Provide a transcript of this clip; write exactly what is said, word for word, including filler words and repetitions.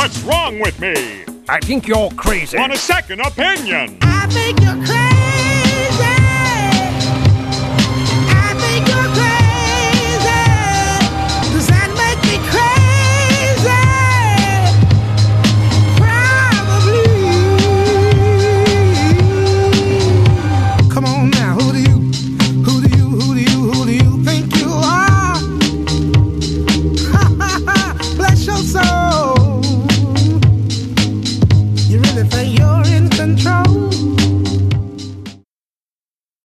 What's wrong with me? I think you're crazy. Want a second opinion? I think you're crazy.